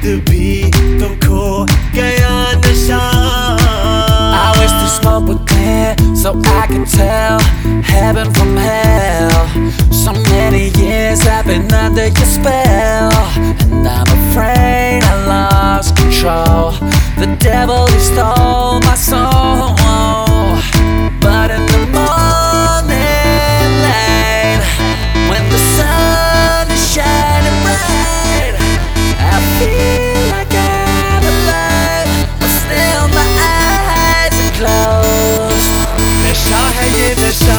भी तो खो गया नशा I wish the smoke would clear so I can tell heaven from hell. So many years I've been under your spell, and I'm afraid I lost control. The devil, he stole my soul. But in the morning light, when the sun is shining bright, I feel like I'm alive, but still my eyes are closed. नशा है ये नशा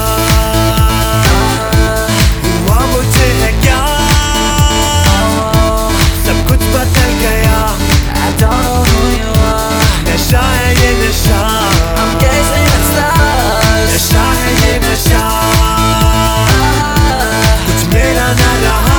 हुआ मुझे है क्या सब कुछ बदल गया I don't know who you are. नशा है ये नशा I'm gazing at stars. नशा है ये नशा कुछ मेरा ना रहा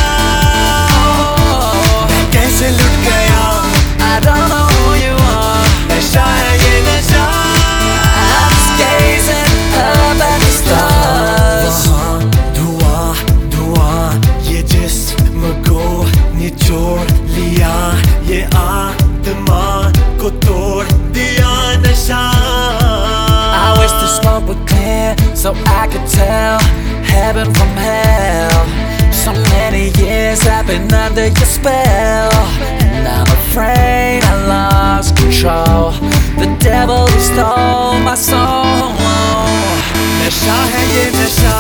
मैं कैसे लुट गया I don't know who you are. नशा है ये नशा I'm just gazing up at the stars. वहाँ धुआं धुआं ये जिस्म को निचोड़ लिया ये आत्मा को तोड़ दिया नशा I wish the smoke would clear so I could tell heaven from hell. So many years I've been under your spell, and I'm afraid I lost control. The devil, he stole my soul. नशा है ये नशा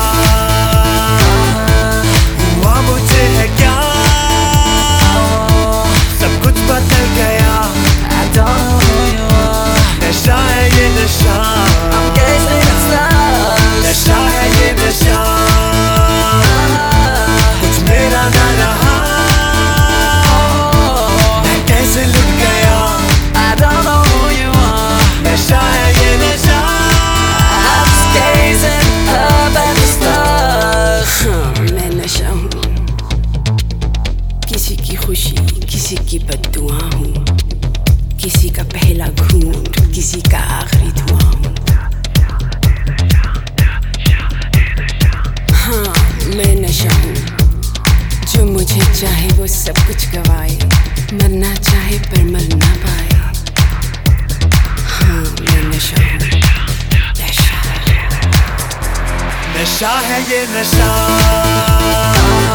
हुआ मुझे है क्या सब कुछ बदल गया I don't know who you are. नशा है ये नशा I'm gazing at stars. नशा है ये नशा कुछ मेरा ना रहा मैं कैसे लुट गया I don't know who you are. नशा है ये नशा I'm just gazing up at the stars. मैं नशा हूँ, किसी की खुशी किसी की बद्दुआ हूँ, किसी का पहला घूंट किसी का आखिरी धुआं हूँ। हाँ मैं नशा हूँ, जो मुझे चाहे वो सब कुछ गवाए, मरना चाहे पर मर ना पाए। हाँ मैं नशा हूँ, नशा। नशा है ये नशा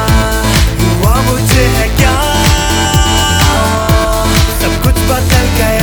हुआ मुझे है क्या सब कुछ बदल गया